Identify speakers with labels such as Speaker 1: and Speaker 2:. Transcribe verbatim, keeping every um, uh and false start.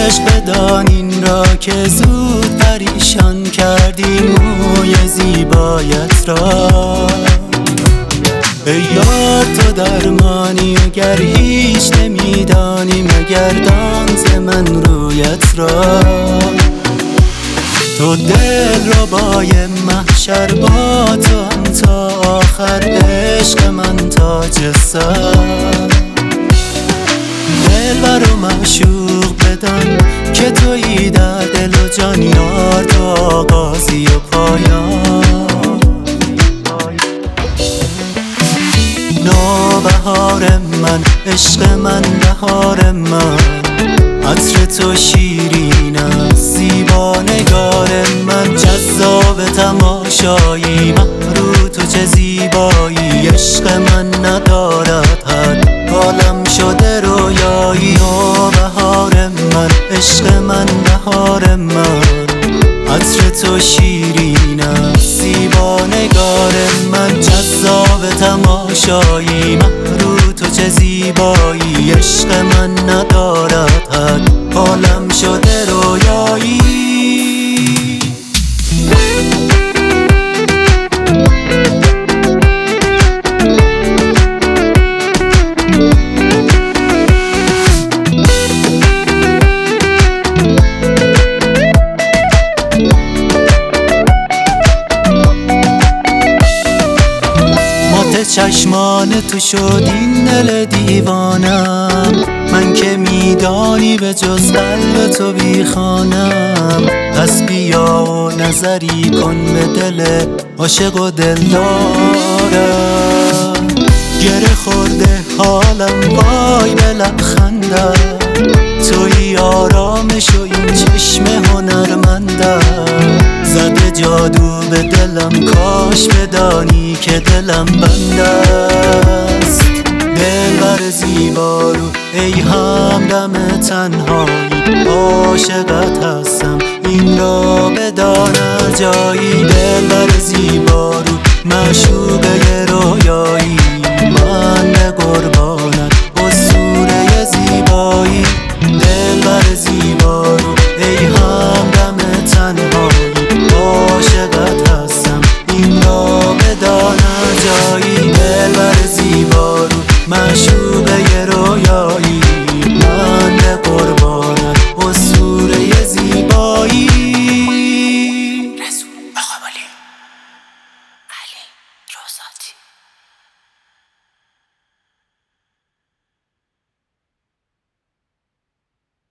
Speaker 1: عشق بدان این را که زود پریشان کردی موی زیبایت را. ای یار تو درمانی اگر هیچ نمیدانی مگردان ز من رویت را. تو دل ربای محشر با تو تا آخر عشق من تاج سر. دلبر و معشوق بدان که تویی در دل و جان یار تو آغازی و پایان. نوبهار من عشق من بهار من عطر تو شیرین است زیبا نگار من. جذاب تماشایی محرو تو چه زیبایی عشق من ندارد حد عالم شده رویایی. نوبهار من عشق من بهار من عطر تو شیرین است زیبا نگار من. جذاب تماشایی محرو تو چه زیبایی عشق من ندارد حد عالم شده رویایی. چشمان تو شد این دل دیوانم. من که میدانی به جز قلب تو بی خانم. پس بیا و نظری کن به دل عاشق و دلدارم. گره خورده حالم وای به لبخندم. توی آرامش و این چشم هنرمندم. زده جادو به دلم کاش بدانی که دلم بند است. دلبر زیبا رو ای همدم تنهایی عاشقت هستم این را بدان جایی. دلبر زیبا رو معشوقه رویایی